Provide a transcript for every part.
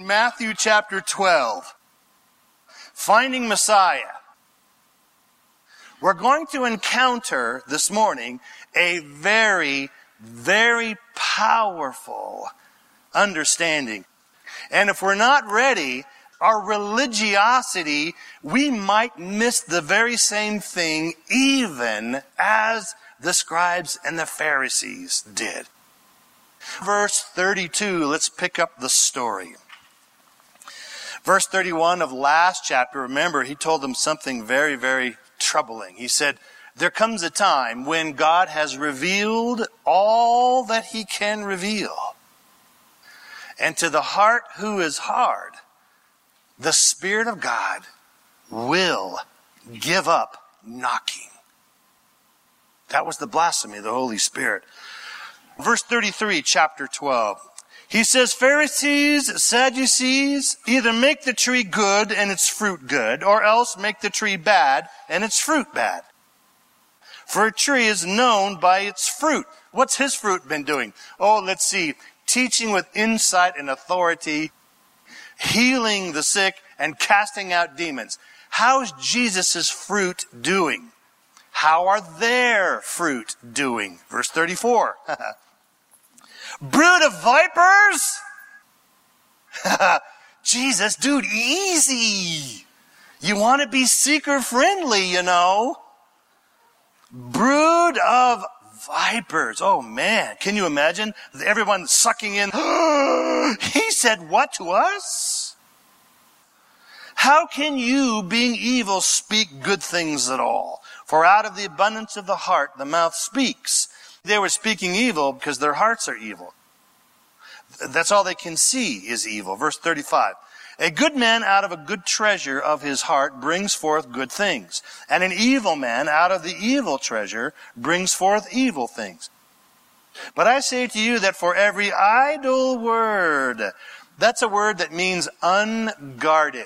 Matthew chapter 12, Finding Messiah. We're going to encounter this morning a very, very powerful understanding. And if we're not ready, our religiosity, we might miss the very same thing even as the scribes and the Pharisees did. Verse 32, let's pick up the story. Verse 31 of last chapter, remember, he told them something very, very troubling. He said, there comes a time when God has revealed all that he can reveal. And to the heart who is hard, the Spirit of God will give up knocking. That was the blasphemy of the Holy Spirit. Verse 33, chapter 12. He says, Pharisees, Sadducees, either make the tree good and its fruit good, or else make the tree bad and its fruit bad. For a tree is known by its fruit. What's his fruit been doing? Oh, let's see. Teaching with insight and authority, healing the sick, and casting out demons. How's Jesus' fruit doing? How are their fruit doing? Verse 34. Brood of vipers? Jesus, dude, easy. You want to be seeker friendly, you know. Brood of vipers. Oh man, can you imagine? Everyone sucking in. He said what to us? How can you, being evil, speak good things at all? For out of the abundance of the heart, the mouth speaks. They were speaking evil because their hearts are evil. That's all they can see is evil. Verse 35. A good man out of a good treasure of his heart brings forth good things. And an evil man out of the evil treasure brings forth evil things. But I say to you that for every idle word, that's a word that means unguarded.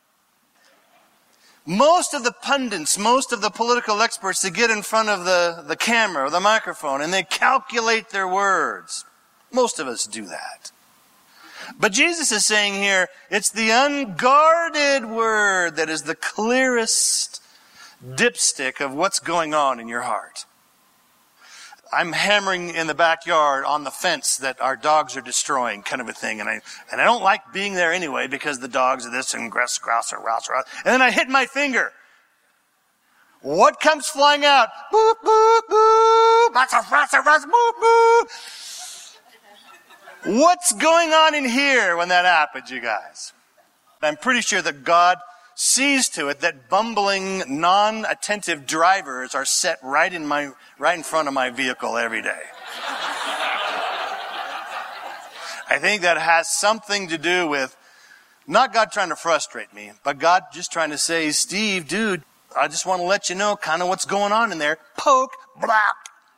Most of the pundits, most of the political experts, they get in front of the camera or the microphone and they calculate their words. Most of us do that. But Jesus is saying here, it's the unguarded word that is the clearest dipstick of what's going on in your heart. I'm hammering in the backyard on the fence that our dogs are destroying, kind of a thing. And I don't like being there anyway because the dogs are this and grouse, and then I hit my finger. What comes flying out? Boop, boop, boop. Boop, boop. What's going on in here when that happens, you guys? I'm pretty sure that God sees to it that bumbling, non-attentive drivers are set right in front of my vehicle every day. I think that has something to do with not God trying to frustrate me, but God just trying to say, Steve, dude, I just want to let you know kind of what's going on in there. Poke, blop.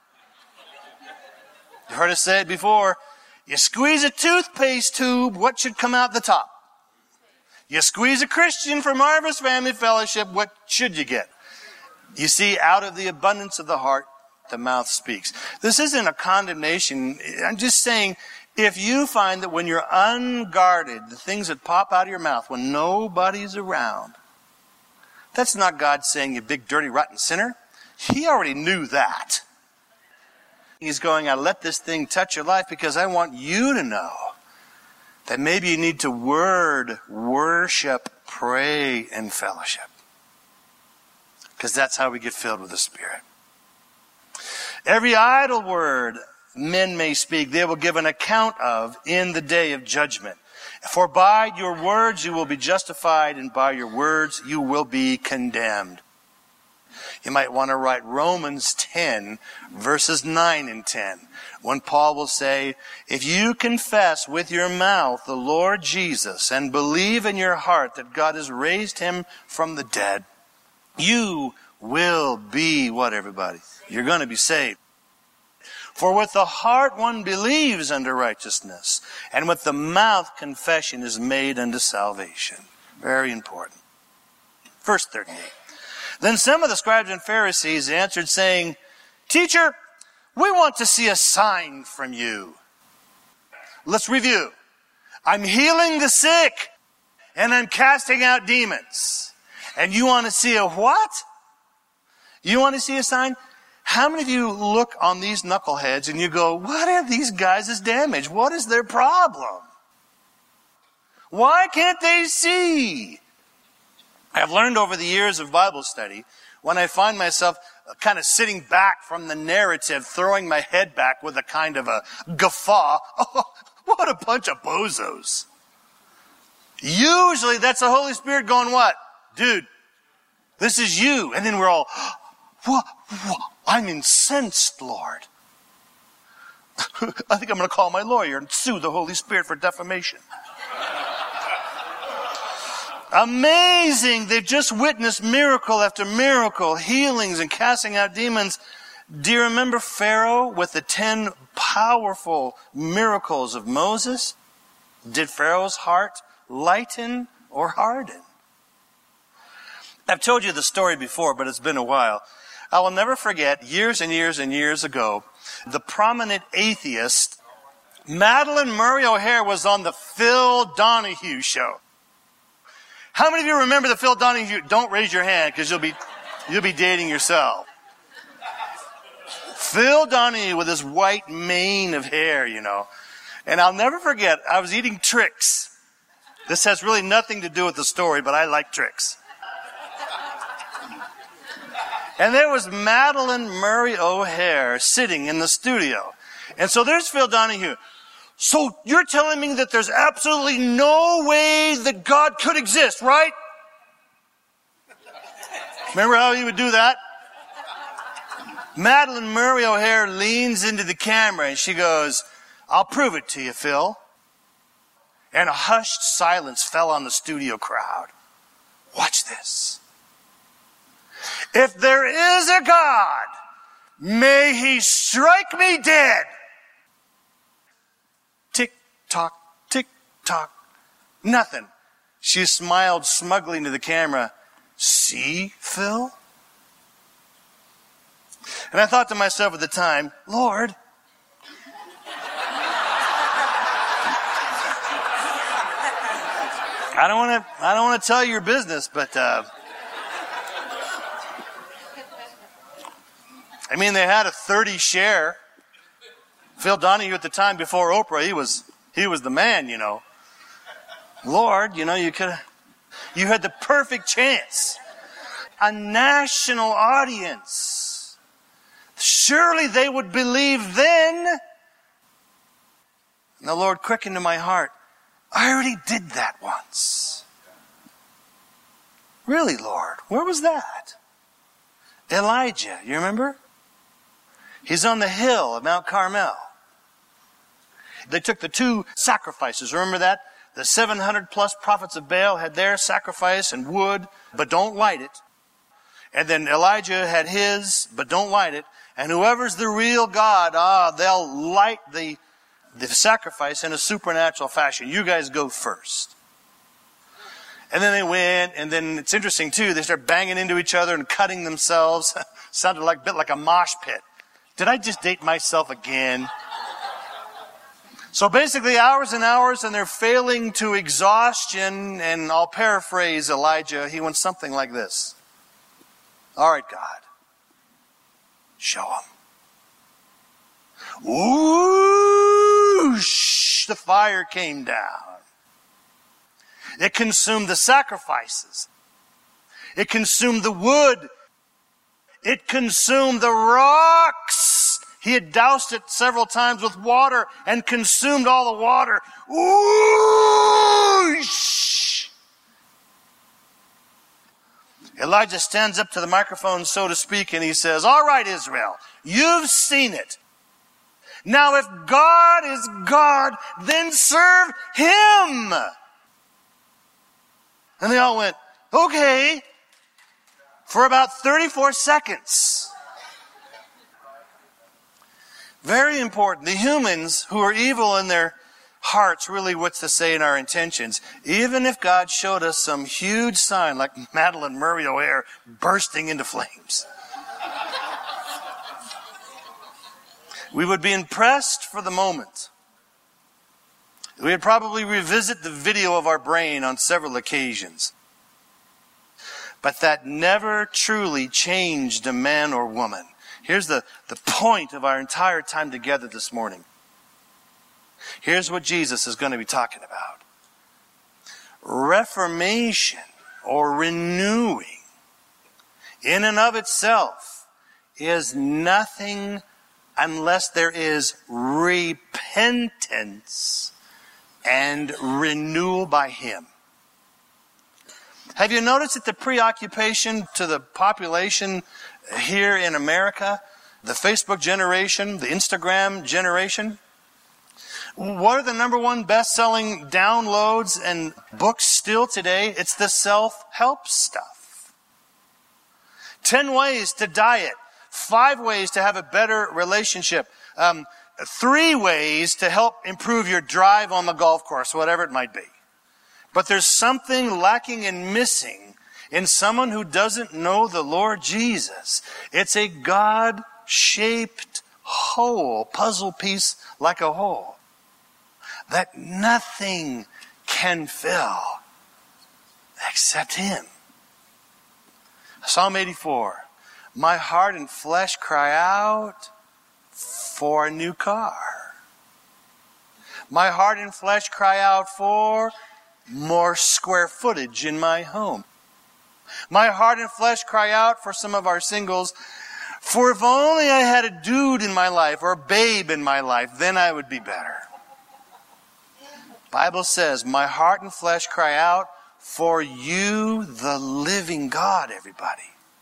You heard us say it before. You squeeze a toothpaste tube, what should come out the top? You squeeze a Christian from Harvest Family Fellowship, what should you get? You see, out of the abundance of the heart, the mouth speaks. This isn't a condemnation. I'm just saying, if you find that when you're unguarded, the things that pop out of your mouth when nobody's around, that's not God saying, you big, dirty, rotten sinner. He already knew that. He's going, I let this thing touch your life because I want you to know that maybe you need to worship, pray, and fellowship. Because that's how we get filled with the Spirit. Every idle word men may speak, they will give an account of in the day of judgment. For by your words you will be justified, and by your words you will be condemned. You might want to write Romans 10, verses 9 and 10. When Paul will say, if you confess with your mouth the Lord Jesus and believe in your heart that God has raised him from the dead, you will be what, everybody? You're going to be saved. For with the heart one believes unto righteousness, and with the mouth confession is made unto salvation. Very important. Verse 38. Then some of the scribes and Pharisees answered, saying, Teacher, we want to see a sign from you. Let's review. I'm healing the sick. And I'm casting out demons. And you want to see a what? You want to see a sign? How many of you look on these knuckleheads and you go, what are these guys' damage? What is their problem? Why can't they see? I've learned over the years of Bible study, when I find myself kind of sitting back from the narrative, throwing my head back with a kind of a guffaw, oh, what a bunch of bozos. Usually that's the Holy Spirit going, what? Dude, this is you. And then we're all, what? I'm incensed, Lord. I think I'm going to call my lawyer and sue the Holy Spirit for defamation. Amazing. They've just witnessed miracle after miracle, healings and casting out demons. Do you remember Pharaoh with the 10 powerful miracles of Moses? Did Pharaoh's heart lighten or harden? I've told you the story before, but it's been a while. I will never forget, years and years and years ago, the prominent atheist, Madalyn Murray O'Hair, was on the Phil Donahue show. How many of you remember the Phil Donahue? Don't raise your hand because you'll be dating yourself. Phil Donahue with his white mane of hair, you know. And I'll never forget, I was eating Trix. This has really nothing to do with the story, but I like Trix. And there was Madalyn Murray O'Hair sitting in the studio. And so there's Phil Donahue. So you're telling me that there's absolutely no way that God could exist, right? Remember how he would do that? Madalyn Murray O'Hair leans into the camera and she goes, I'll prove it to you, Phil. And a hushed silence fell on the studio crowd. Watch this. If there is a God, may he strike me dead. Tick tock, tick tock. Nothing. She smiled smugly into the camera. See, Phil? And I thought to myself at the time, Lord, I don't want to tell you your business, but I mean, they had a 30 share. Phil Donahue at the time before Oprah, he was the man, you know. Lord, you know, you had the perfect chance. A national audience. Surely they would believe then. And the Lord quickened to my heart. I already did that once. Really, Lord? Where was that? Elijah, you remember? He's on the hill of Mount Carmel. They took the 2 sacrifices. Remember that? The 700 plus prophets of Baal had their sacrifice and wood, but don't light it. And then Elijah had his, but don't light it. And whoever's the real God, they'll light the sacrifice in a supernatural fashion. You guys go first. And then they went, and then it's interesting too, they start banging into each other and cutting themselves. Sounded like a bit like a mosh pit. Did I just date myself again? So basically hours and hours, and they're failing to exhaustion, and I'll paraphrase Elijah. He went something like this. All right, God, show him. Whoosh, the fire came down. It consumed the sacrifices. It consumed the wood. It consumed the rocks. He had doused it several times with water and consumed all the water. Whoosh! Elijah stands up to the microphone, so to speak, and he says, all right, Israel, you've seen it. Now, if God is God, then serve him. And they all went, okay, for about 34 seconds. Very important. The humans who are evil in their hearts, really what's to say in our intentions, even if God showed us some huge sign like Madalyn Murray O'Hair bursting into flames, we would be impressed for the moment. We would probably revisit the video of our brain on several occasions. But that never truly changed a man or woman. Here's the point of our entire time together this morning. Here's what Jesus is going to be talking about. Reformation, or renewing, in and of itself, is nothing unless there is repentance and renewal by Him. Have you noticed that the preoccupation to the population here in America, the Facebook generation, the Instagram generation, what are the number one best-selling downloads and books still today? It's the self-help stuff. 10 ways to diet. 5 ways to have a better relationship. 3 ways to help improve your drive on the golf course, whatever it might be. But there's something lacking and missing in someone who doesn't know the Lord Jesus. It's a God-shaped whole, puzzle piece like a whole, that nothing can fill except Him. Psalm 84. My heart and flesh cry out for a new car. My heart and flesh cry out for more square footage in my home. My heart and flesh cry out for some of our singles, for if only I had a dude in my life or a babe in my life, then I would be better. Bible says, my heart and flesh cry out for you, the living God, everybody.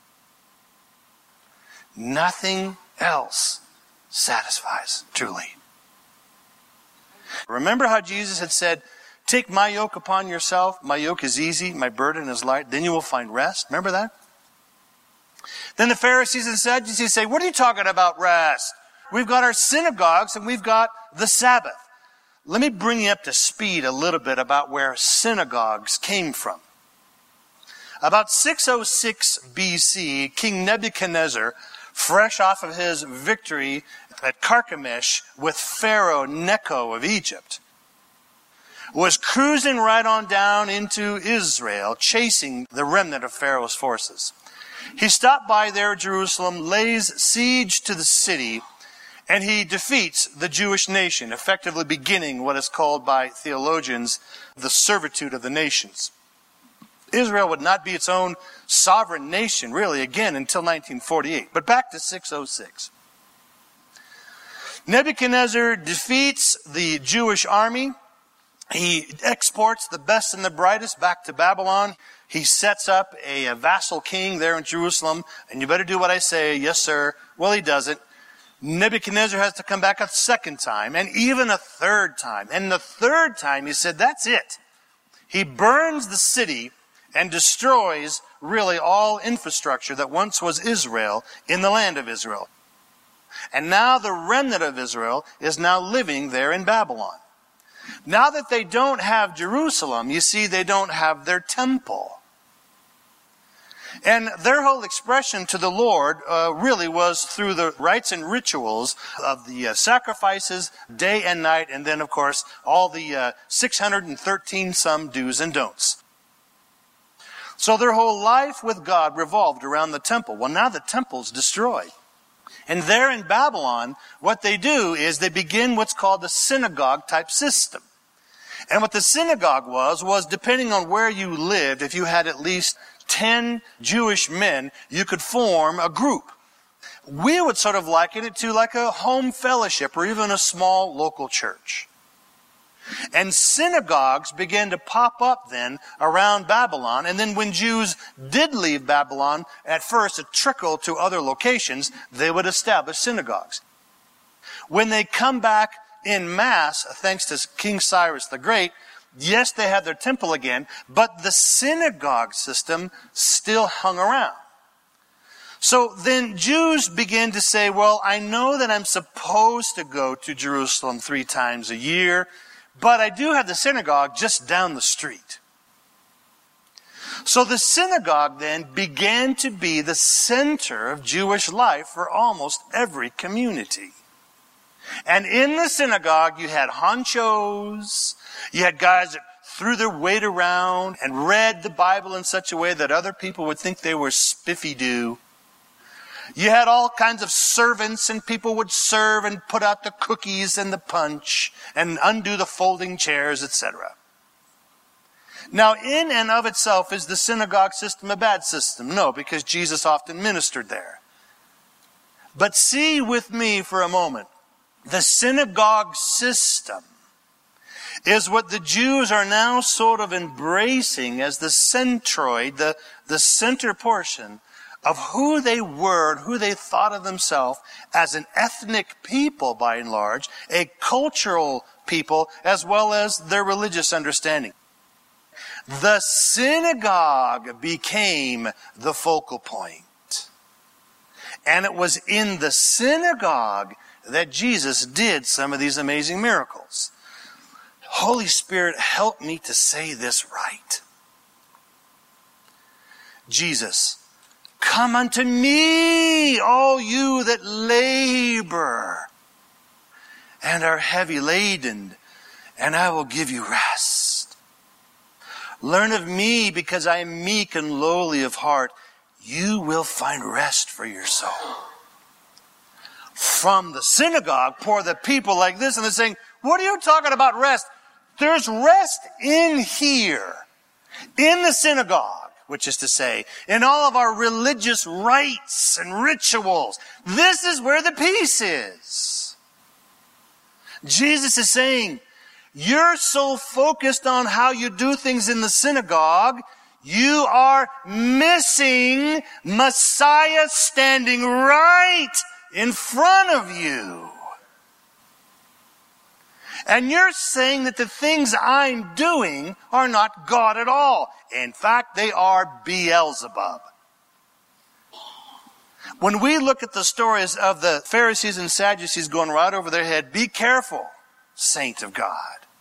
Nothing else satisfies, truly. Remember how Jesus had said, take my yoke upon yourself. My yoke is easy, my burden is light. Then you will find rest. Remember that? Then the Pharisees and Sadducees say, what are you talking about rest? We've got our synagogues and we've got the Sabbath. Let me bring you up to speed a little bit about where synagogues came from. About 606 BC, King Nebuchadnezzar, fresh off of his victory at Carchemish with Pharaoh Necho of Egypt, was cruising right on down into Israel, chasing the remnant of Pharaoh's forces. He stopped by there at Jerusalem, lays siege to the city, and he defeats the Jewish nation, effectively beginning what is called by theologians the servitude of the nations. Israel would not be its own sovereign nation, really, again, until 1948. But back to 606. Nebuchadnezzar defeats the Jewish army. He exports the best and the brightest back to Babylon. He sets up a vassal king there in Jerusalem. And you better do what I say. Yes, sir. Well, he doesn't. Nebuchadnezzar has to come back a second time, and even a third time. And the third time, he said, that's it. He burns the city and destroys really all infrastructure that once was Israel in the land of Israel. And now the remnant of Israel is now living there in Babylon. Now that they don't have Jerusalem, you see, they don't have their temple. And their whole expression to the Lord really was through the rites and rituals of the sacrifices day and night, and then, of course, all the 613 some do's and don'ts. So their whole life with God revolved around the temple. Well, now the temple's destroyed. And there in Babylon, what they do is they begin what's called the synagogue type system. And what the synagogue was depending on where you lived, if you had at least 10 Jewish men, you could form a group. We would sort of liken it to like a home fellowship or even a small local church. And synagogues began to pop up then around Babylon. And then when Jews did leave Babylon, at first a trickle to other locations, they would establish synagogues. When they come back in mass, thanks to King Cyrus the Great, yes, they had their temple again, but the synagogue system still hung around. So then Jews began to say, well, I know that I'm supposed to go to Jerusalem 3 times a year, but I do have the synagogue just down the street. So the synagogue then began to be the center of Jewish life for almost every community. And in the synagogue, you had honchos, you had guys that threw their weight around and read the Bible in such a way that other people would think they were spiffy-doo. You had all kinds of servants, and people would serve and put out the cookies and the punch and undo the folding chairs, etc. Now, in and of itself, is the synagogue system a bad system? No, because Jesus often ministered there. But see with me for a moment, the synagogue system is what the Jews are now sort of embracing as the centroid, the center portion of who they were and who they thought of themselves as an ethnic people, by and large, a cultural people, as well as their religious understanding. The synagogue became the focal point. And it was in the synagogue that Jesus did some of these amazing miracles. Holy Spirit, help me to say this right. Jesus, come unto me, all you that labor and are heavy laden, and I will give you rest. Learn of me, because I am meek and lowly of heart. You will find rest for your soul. From the synagogue pour the people like this, and they're saying, what are you talking about rest? There's rest in here, in the synagogue, which is to say, in all of our religious rites and rituals. This is where the peace is. Jesus is saying, you're so focused on how you do things in the synagogue, you are missing Messiah standing right in front of you. And you're saying that the things I'm doing are not God at all. In fact, they are Beelzebub. When we look at the stories of the Pharisees and Sadducees going right over their head, be careful, saint of God,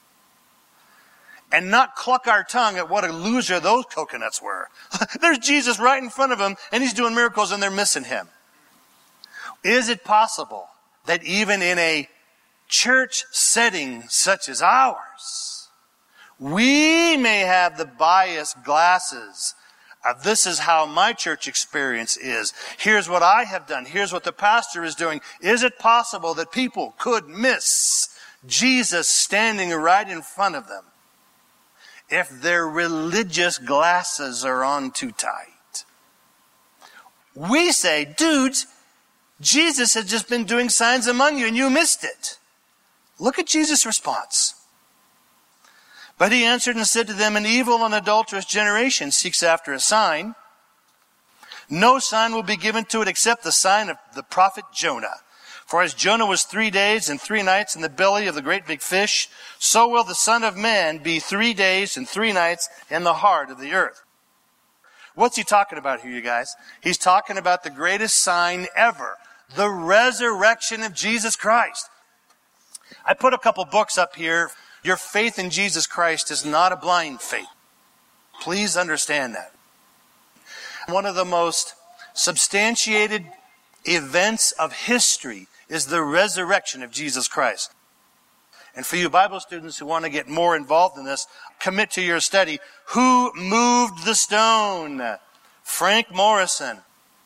and not cluck our tongue at what a loser those coconuts were. There's Jesus right in front of them, and he's doing miracles, and they're missing him. Is it possible that even in a church setting such as ours, we may have the biased glasses of this is how my church experience is. Here's what I have done. Here's what the pastor is doing. Is it possible that people could miss Jesus standing right in front of them if their religious glasses are on too tight? We say, dudes, Jesus has just been doing signs among you and you missed it. Look at Jesus' response. But he answered and said to them, an evil and adulterous generation seeks after a sign. No sign will be given to it except the sign of the prophet Jonah. For as Jonah was 3 days and 3 nights in the belly of the great big fish, so will the Son of Man be 3 days and 3 nights in the heart of the earth. What's he talking about here, you guys? He's talking about the greatest sign ever, the resurrection of Jesus Christ. I put a couple books up here. Your faith in Jesus Christ is not a blind faith. Please understand that. One of the most substantiated events of history is the resurrection of Jesus Christ. And for you Bible students who want to get more involved in this, commit to your study. Who moved the stone? Frank Morrison.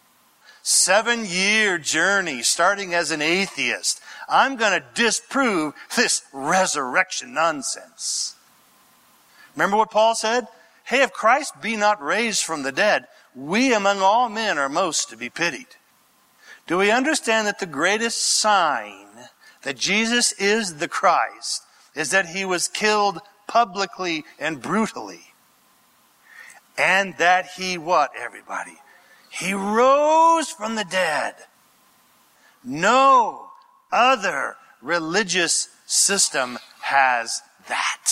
7-year journey starting as an atheist. I'm going to disprove this resurrection nonsense. Remember what Paul said? Hey, if Christ be not raised from the dead, we among all men are most to be pitied. Do we understand that the greatest sign that Jesus is the Christ is that he was killed publicly and brutally? And that he what, everybody? He rose from the dead. No other religious system has that.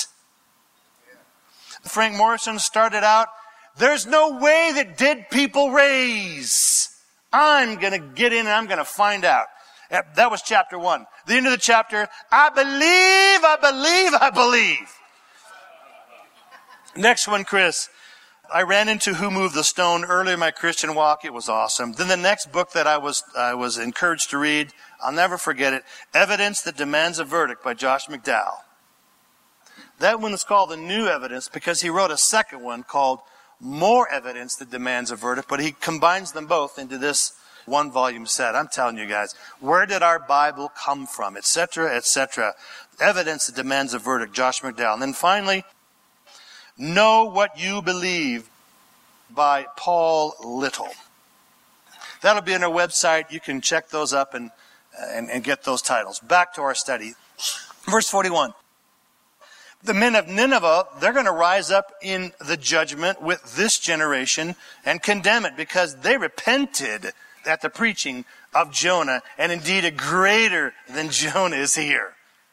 Frank Morrison started out, there's no way that dead people raise. I'm going to get in and I'm going to find out. That was chapter 1. The end of the chapter, I believe. Next one, Chris. I ran into Who Moved the Stone early in my Christian walk. It was awesome. Then the next book that I was encouraged to read, I'll never forget it, Evidence That Demands a Verdict by Josh McDowell. That one is called The New Evidence because he wrote a second one called More Evidence That Demands a Verdict, but he combines them both into this one-volume set. I'm telling you guys, where did our Bible come from, etc., etc. Evidence That Demands a Verdict, Josh McDowell. And then finally, Know What You Believe by Paul Little. That'll be on our website. You can check those up and get those titles. Back to our study. Verse 41. The men of Nineveh, they're going to rise up in the judgment with this generation and condemn it because they repented at the preaching of Jonah, and indeed a greater than Jonah is here.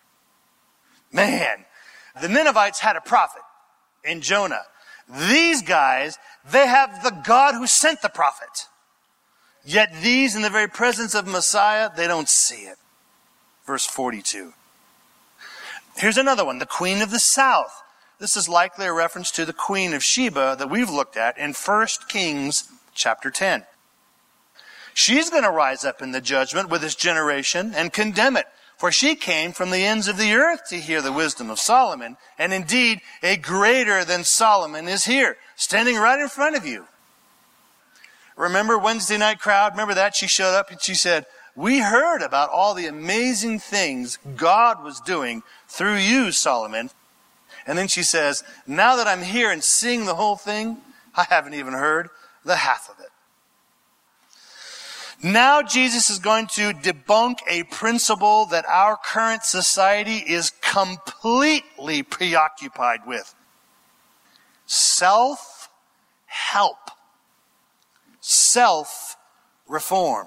Man, the Ninevites had a prophet in Jonah. These guys, they have the God who sent the prophet. Yet these, in the very presence of Messiah, they don't see it. Verse 42. Here's another one, the Queen of the South. This is likely a reference to the Queen of Sheba that we've looked at in 1 Kings chapter 10. She's going to rise up in the judgment with this generation and condemn it. For she came from the ends of the earth to hear the wisdom of Solomon. And indeed, a greater than Solomon is here, standing right in front of you. Remember Wednesday night crowd? Remember that? She showed up and she said, we heard about all the amazing things God was doing through you, Solomon. And then she says, now that I'm here and seeing the whole thing, I haven't even heard the half of it. Now Jesus is going to debunk a principle that our current society is completely preoccupied with. Self-help. Self-reform.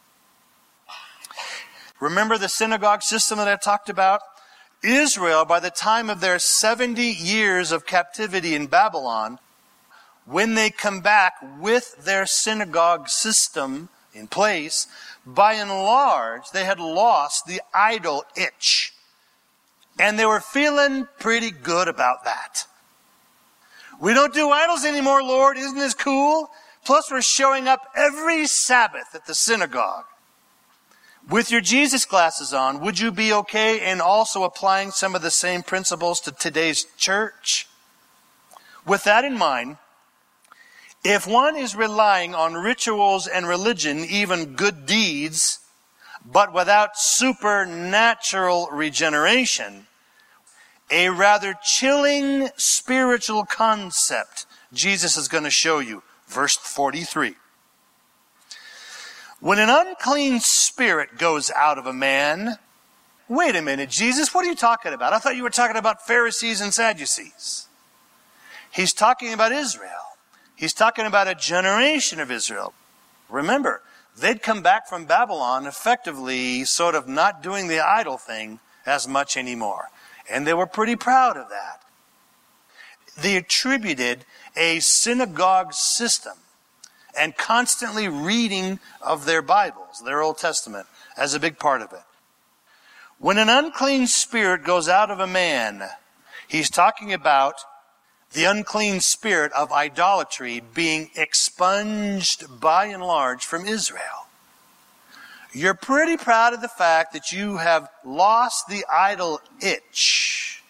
Remember the synagogue system that I talked about? Israel, by the time of their 70 years of captivity in Babylon, when they come back with their synagogue system in place, by and large, they had lost the idol itch. And they were feeling pretty good about that. We don't do idols anymore, Lord. Isn't this cool? Plus, we're showing up every Sabbath at the synagogue. With your Jesus glasses on, would you be okay in also applying some of the same principles to today's church? With that in mind, if one is relying on rituals and religion, even good deeds, but without supernatural regeneration, a rather chilling spiritual concept Jesus is going to show you. Verse 43. When an unclean spirit goes out of a man, wait a minute, Jesus, what are you talking about? I thought you were talking about Pharisees and Sadducees. He's talking about Israel. He's talking about a generation of Israel. Remember, they'd come back from Babylon effectively sort of not doing the idol thing as much anymore. And they were pretty proud of that. They attributed a synagogue system and constantly reading of their Bibles, their Old Testament, as a big part of it. When an unclean spirit goes out of a man, he's talking about the unclean spirit of idolatry being expunged by and large from Israel. You're pretty proud of the fact that you have lost the idol itch.